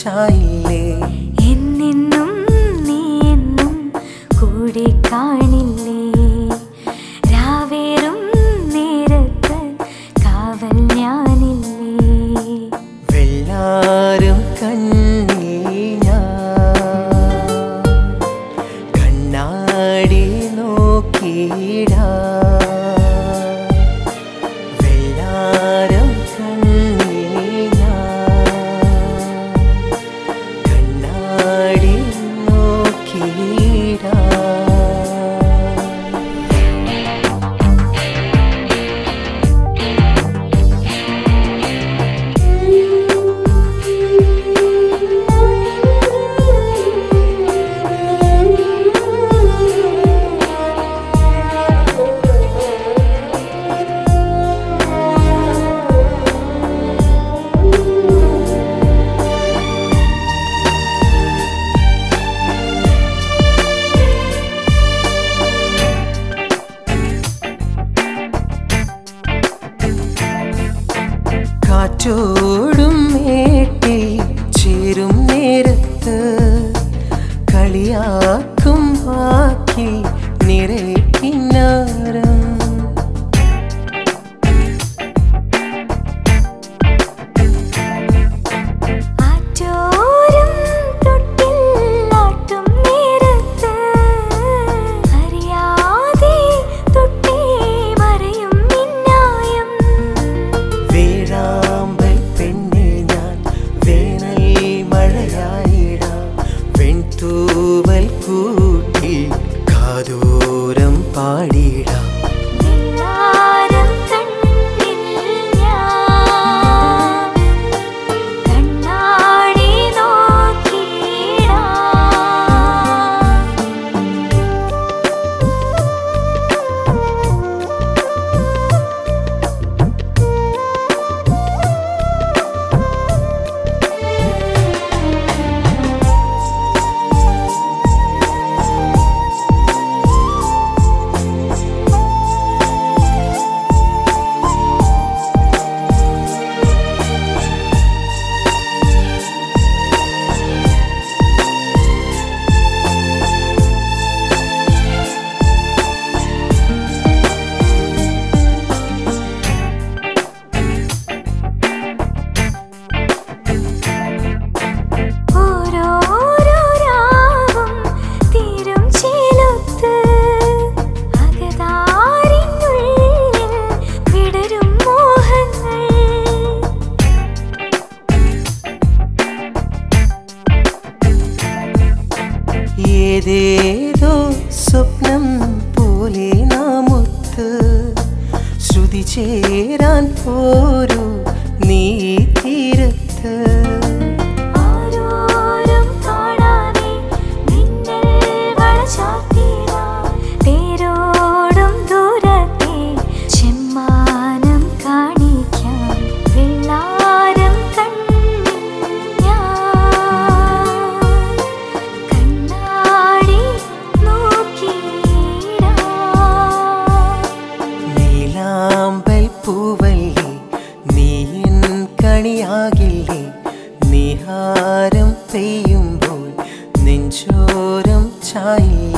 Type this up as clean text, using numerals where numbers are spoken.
ചായില്ലേ എന്നെന്നും നീ എന്നും കൂടെ കാണില്ലേ രാവേറും നേരത്ത് കാവൽ ഞാനില്ലേ വെള്ളാരം കണ്ണിൽ ഞാൻ കണ്ണാടി നോക്കിയിടാ വെള്ളാരം കണ്ണിൽ ഞാൻ കണ്ണാടി നോക്കിയിടാ കാറ്റോടും മേട്ടിൽ ചേരും നേരത്ത് കളിയാക്കും വാക്കിൽ നിറയെ കിന്നാരം ആറ്റോരം തൊട്ടിൽ ആട്ടും നേരത്ത് അറിയാതെ തൊട്ടേ മറയും മിന്നായം വേഴാമ്പൽ പെണ്ണെ ഞാൻ വേനൽ മഴയായിടാം വെൺതൂവൽ കൂട്ടി കാതോരം പാടിടാം വെള്ളാരം കണ്ണിൽ ഞാൻ കണ്ണാടി നോക്കിയിടാം ഓരോരോ രാവും തീരും ചേലൊത്ത് അകതാരിനുള്ളിൽ വിടരും മോഹങ്ങൾ ഏതേതോ സ്വപ്നം പോലെ നാമൊത്ത് ശ്രുതി ചേരാൻ പോരൂ നീ തീരത്ത് ആരോരും കാണാതെ മിന്നൽ വളചാർത്തിടാ തേരോടും ദൂരത്തെ ചെമ്മാനം കാണിക്കാം വെള്ളാരം കണ്ണിൽ ഞാൻ കണ്ണാടി നോക്കിയിടാം നീലാമ്പൽ പൂവല്ലേ നീ എൻ കണിയാകില്ലേ നിഹാരം പെയ്യുമ്പോൾ നെഞ്ചോരം ചായില്ലേ